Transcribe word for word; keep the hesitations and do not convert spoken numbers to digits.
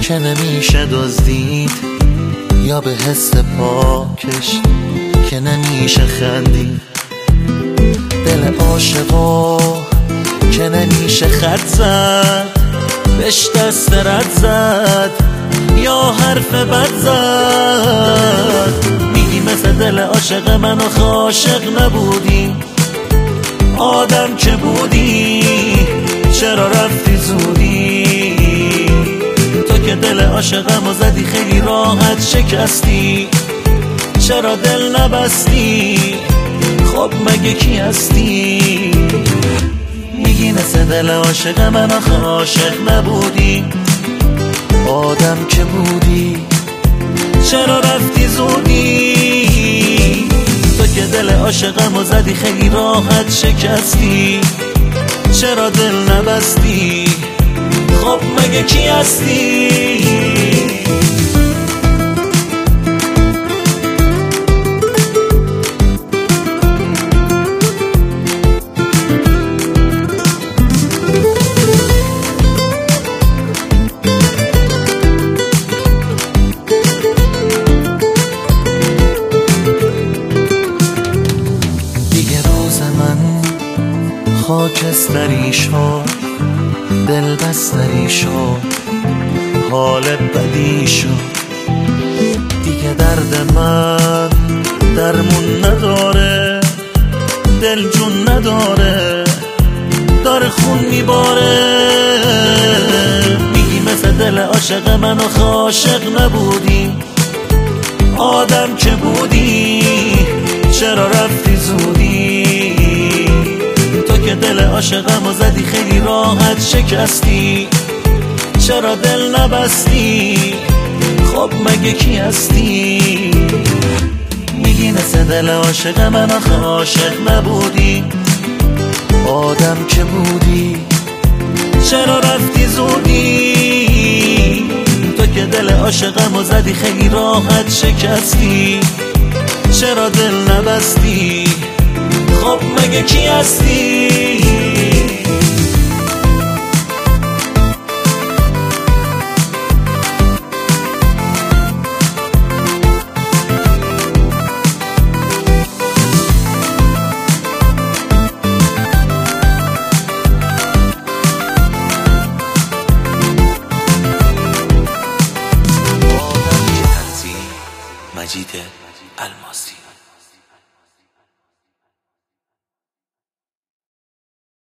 که نمیشه دزدید، یا به حس پاکش که نمیشه خندید. دل عاشقا که نمیشه خط زد، بهش دست رد زد یا حرف بد زد. میگی مثل دل عاشق من آخه عاشق نبودی، آدم که بودی چرا رفتی زودی؟ تو که دل عاشقمو زدی خیلی راحت شکستی، چرا دل نبستی؟ خب مگه کی هستی؟ میگی مثل دل عاشق من آخه عاشق نبودی، آدم که بودی چرا رفتی زودی؟ تو که دل عاشقمو زدی خیلی راحت شکستی، چرا دل نبستی؟ خب مگه کی هستی؟ خاکستری شد، دل بستری شد، حال بدی شد. دیگه درد من درمون نداره، دل جون نداره، داره خون میباره. میگی مثل دل عاشق من آخه عاشق نبودی، آدم که بودی چرا رفتی زودی؟ که دل عاشقمو زدی خیلی راحت شکستی، چرا دل نبستی؟ خب مگه کی هستی؟ میگی مثل دل عاشق من آخه عاشق نبودی، آدم که بودی چرا رفتی زودی؟ تو که دل عاشقمو زدی خیلی راحت شکستی، چرا دل نبستی؟ خب مگه کی هستی؟ مجید الماسی.